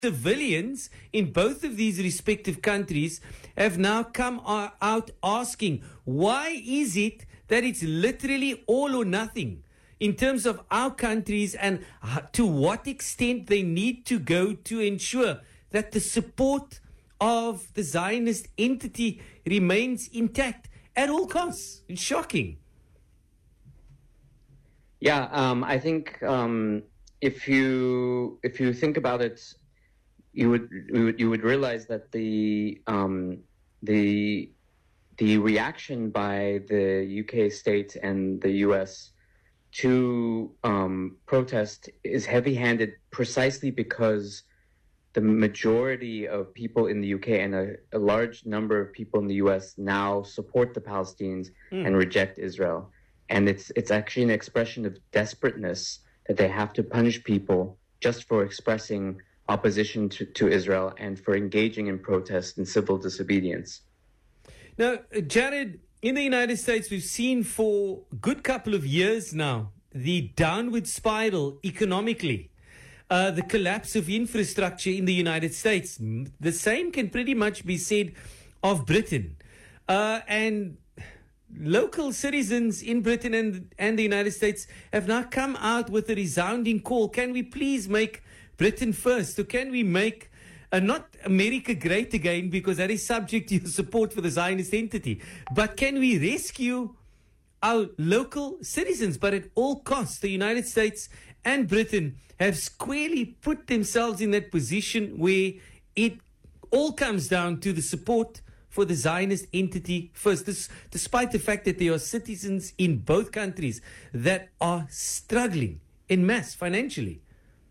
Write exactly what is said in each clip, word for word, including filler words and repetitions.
civilians in both of these respective countries have now come out asking, why is it that it's literally all or nothing in terms of our countries, and to what extent they need to go to ensure that the support of the Zionist entity remains intact at all costs? It's shocking. Yeah, um, I think um, if you if you think about it, you would you would, you would realize that the um, the the reaction by the U K state and the U S to um, protest is heavy-handed precisely because the majority of people in the U K and a, a large number of people in the U S now support the Palestinians mm. and reject Israel. And it's it's actually an expression of desperateness that they have to punish people just for expressing opposition to, to Israel and for engaging in protest and civil disobedience. Now, Jared, in the United States, we've seen for a good couple of years now the downward spiral economically, uh, the collapse of infrastructure in the United States. The same can pretty much be said of Britain. Uh, and local citizens in Britain and, and the United States have now come out with a resounding call. Can we please make Britain first? Or can we make uh, not America great again, because that is subject to your support for the Zionist entity, but can we rescue our local citizens? But at all costs, the United States and Britain have squarely put themselves in that position where it all comes down to the support for the Zionist entity first, this, despite the fact that there are citizens in both countries that are struggling en masse financially.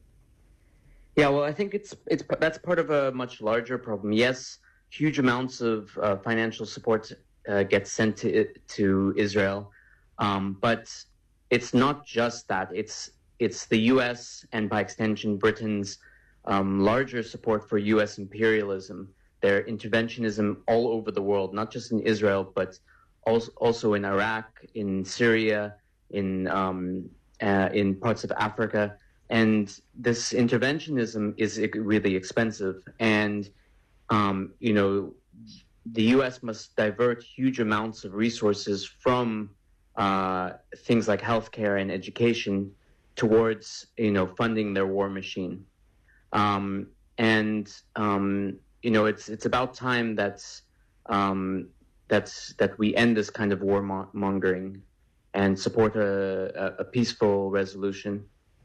Yeah, well, I think it's it's that's part of a much larger problem. Yes, huge amounts of uh, financial support uh, get sent to to Israel, um, but it's not just that. It's it's the U S and by extension Britain's um, larger support for U S imperialism, their interventionism all over the world, not just in Israel, but also also in Iraq, in Syria, in um, uh, in parts of Africa. And this interventionism is really expensive. And, um, you know, the U S must divert huge amounts of resources from uh, things like healthcare and education towards, you know, funding their war machine. Um, and, um, you know, it's it's about time that's, um, that's, that we end this kind of warmongering and support a, a, a peaceful resolution.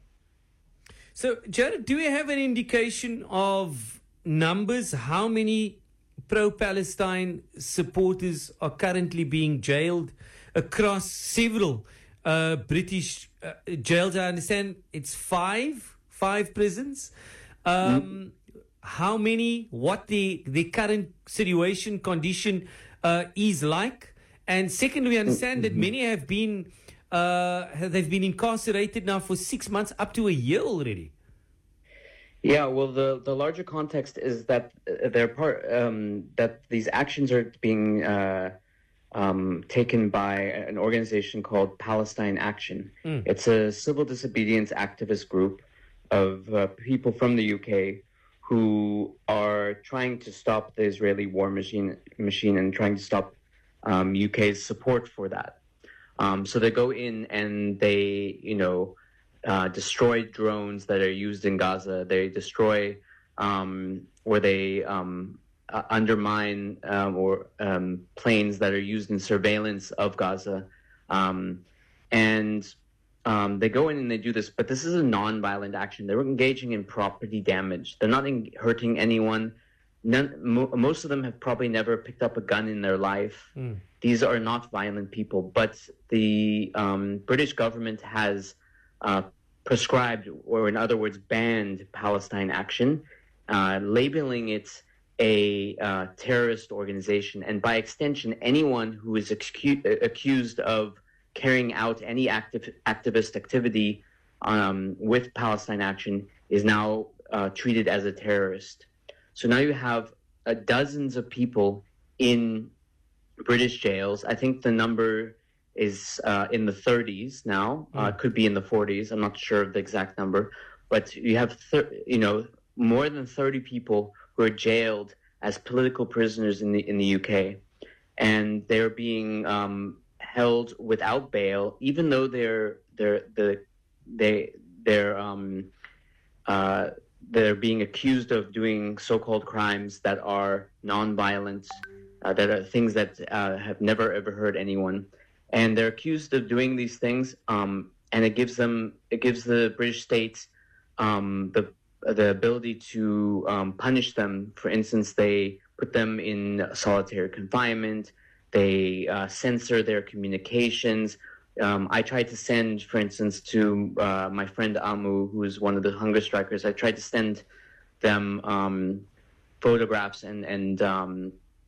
So, Jared, do we have an indication of numbers? How many pro-Palestine supporters are currently being jailed across several uh, British uh, jails? I understand it's five, five prisons. Um, mm. How many, what the, the current situation, condition uh, is like? And secondly, we understand mm-hmm. that many have been... Uh, they've been incarcerated now for six months, up to a year already. Yeah, well, the, the larger context is that they're part um, that these actions are being uh, um, taken by an organization called Palestine Action. Mm. It's a civil disobedience activist group of uh, people from the U K who are trying to stop the Israeli war machine machine and trying to stop um, U K's support for that. Um, so they go in and they, you know, uh, destroy drones that are used in Gaza. They destroy um, or they um, uh, undermine um, or um, planes that are used in surveillance of Gaza. Um, and um, they go in and they do this, but this is a non-violent action. They're engaging in property damage. They're not in- hurting anyone. None, mo- most of them have probably never picked up a gun in their life. Mm. These are not violent people, but the um, British government has uh, prescribed, or in other words, banned Palestine Action, uh, labeling it a uh, terrorist organization. And by extension, anyone who is excu- accused of carrying out any active activist activity um, with Palestine Action is now uh, treated as a terrorist. So now you have uh, dozens of people in British jails. I think the number is uh, in the thirties now. Uh, it could be in the forties. I'm not sure of the exact number. But you have, thir- you know, more than thirty people who are jailed as political prisoners in the in the U K, and they're being um, held without bail, even though they're they're the they they're um, uh, they're being accused of doing so-called crimes that are non-violent, uh, that are things that uh, have never ever hurt anyone, and they're accused of doing these things, um, and it gives them it gives the British state um, the the ability to um, punish them. For instance, they put them in solitary confinement. They uh, censor their communications. Um, I tried to send, for instance, to uh, my friend Amu, who is one of the hunger strikers, I tried to send them um, photographs and and um,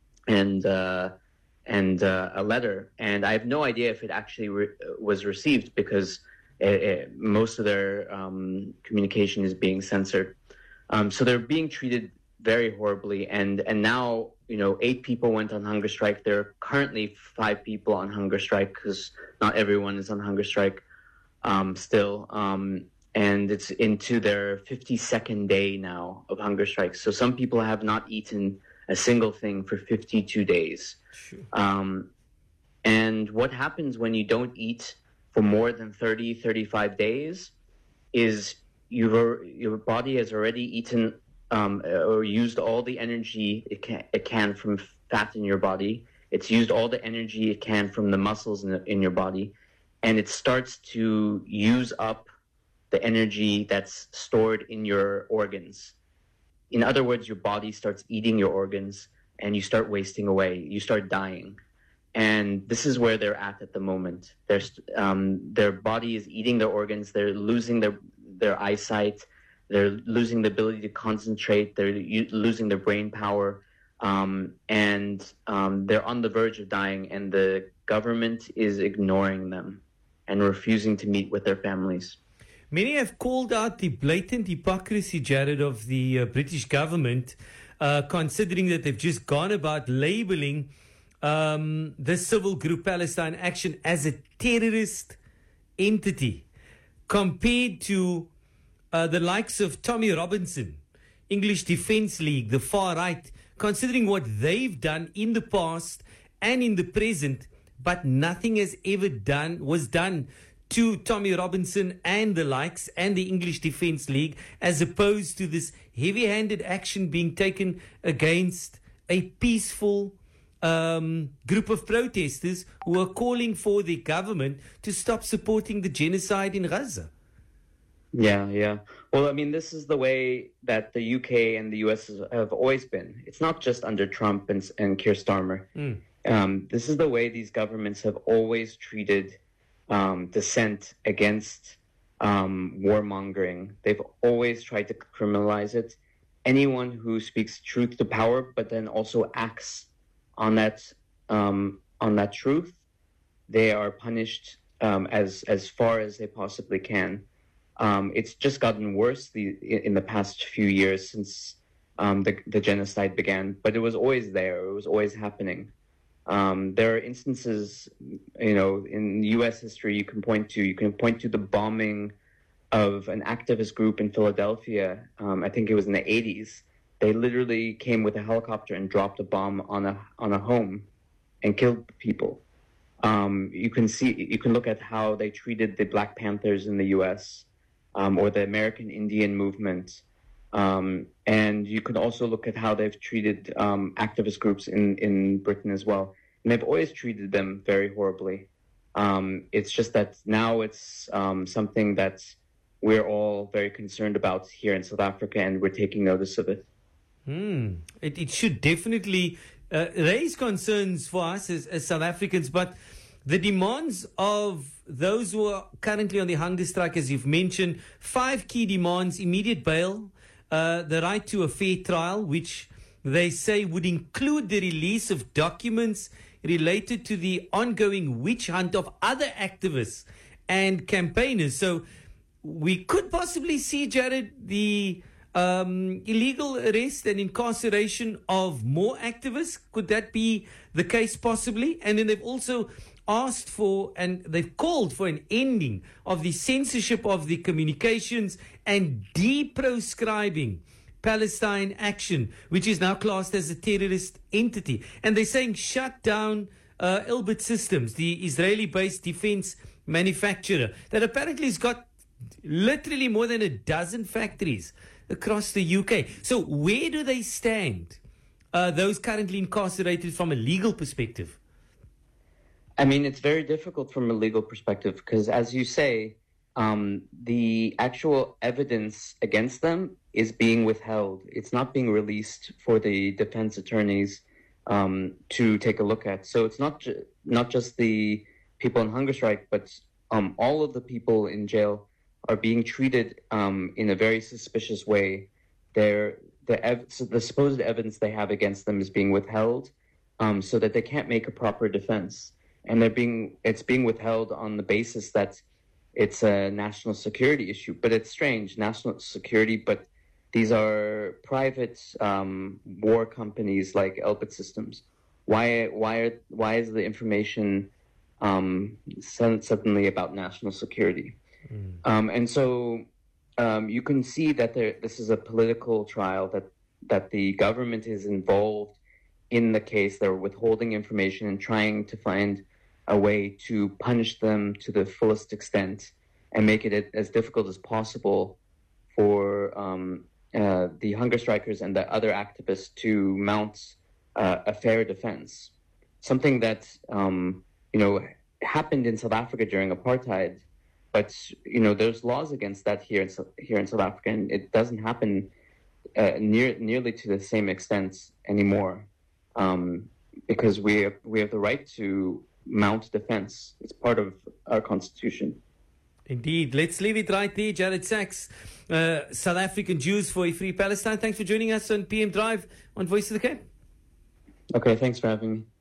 and uh, and uh, a letter, and I have no idea if it actually re- was received, because It, it, most of their um, communication is being censored. Um, so they're being treated very horribly. And, and now, you know, eight people went on hunger strike. There are currently five people on hunger strike, because not everyone is on hunger strike um, still. Um, and it's into their fifty-second day now of hunger strikes. So some people have not eaten a single thing for fifty-two days. Sure. Um, and what happens when you don't eat for more than thirty, thirty-five days is you've, your body has already eaten um, or used all the energy it can, it can from fat in your body. It's used all the energy it can from the muscles in, the, in your body, and it starts to use up the energy that's stored in your organs. In other words, your body starts eating your organs, and you start wasting away. You start dying. And this is where they're at at the moment. They're, um, their body is eating their organs. They're losing their their eyesight. They're losing the ability to concentrate. They're u- losing their brain power. Um, and um, they're on the verge of dying. And the government is ignoring them and refusing to meet with their families. Many have called out the blatant hypocrisy, Jared, of the uh, British government, uh, considering that they've just gone about labeling Um, the civil group Palestine Action as a terrorist entity, compared to uh, the likes of Tommy Robinson, English Defence League, the far right, considering what they've done in the past and in the present, but nothing has ever done was done to Tommy Robinson and the likes and the English Defence League, as opposed to this heavy-handed action being taken against a peaceful Um, group of protesters who are calling for the government to stop supporting the genocide in Gaza. Yeah, yeah. Well, I mean, this is the way that the U K and the U S have always been. It's not just under Trump and, and Keir Starmer. Mm. Um, this is the way these governments have always treated um, dissent against um, warmongering. They've always tried to criminalize it. Anyone who speaks truth to power, but then also acts on that um, on that truth, they are punished um, as as far as they possibly can. Um, it's just gotten worse the, in the past few years since um, the, the genocide began, but it was always there. It was always happening. Um, there are instances, you know, in U S history you can point to. You can point to the bombing of an activist group in Philadelphia. Um, I think it was in the eighties. They literally came with a helicopter and dropped a bomb on a on a home and killed people. Um, you can see, you can look at how they treated the Black Panthers in the U S um, or the American Indian movement, um, and you can also look at how they've treated um, activist groups in, in Britain as well. And they've always treated them very horribly. Um, it's just that now it's um, something that we're all very concerned about here in South Africa, and we're taking notice of it. Hmm. It, it should definitely uh, raise concerns for us as, as South Africans, but the demands of those who are currently on the hunger strike, as you've mentioned, five key demands: immediate bail, uh, the right to a fair trial, which they say would include the release of documents related to the ongoing witch hunt of other activists and campaigners. So we could possibly see, Jared, the Um, illegal arrest and incarceration of more activists. Could that be the case possibly? And then they've also asked for, and they've called for, an ending of the censorship of the communications and deproscribing Palestine Action, which is now classed as a terrorist entity. And they're saying shut down uh, Elbit Systems, the Israeli-based defense manufacturer that apparently has got literally more than a dozen factories across the U K. So where do they stand, uh, those currently incarcerated, from a legal perspective? I mean, it's very difficult from a legal perspective because, as you say, um, the actual evidence against them is being withheld. It's not being released for the defense attorneys um, to take a look at. So it's not ju- not just the people on hunger strike, but um, all of the people in jail are being treated um, in a very suspicious way. They're, the, ev- so the supposed evidence they have against them is being withheld um, so that they can't make a proper defense. And they're being it's being withheld on the basis that it's a national security issue. But it's strange, national security, but these are private um, war companies like Elbit Systems. Why why are, why is the information um, suddenly about national security? Mm. Um, and so um, you can see that there, this is a political trial, that that the government is involved in the case. They're withholding information and trying to find a way to punish them to the fullest extent and make it as difficult as possible for um, uh, the hunger strikers and the other activists to mount uh, a fair defense. Something that, um, you know, happened in South Africa during apartheid, but, you know, there's laws against that here in, here in South Africa, and it doesn't happen uh, near, nearly to the same extent anymore, um, because we have, we have the right to mount defense. It's part of our constitution. Indeed. Let's leave it right there. Jared Sachs, uh, South African Jews for a Free Palestine. Thanks for joining us on P M Drive on Voice of the Cape. Okay, thanks for having me.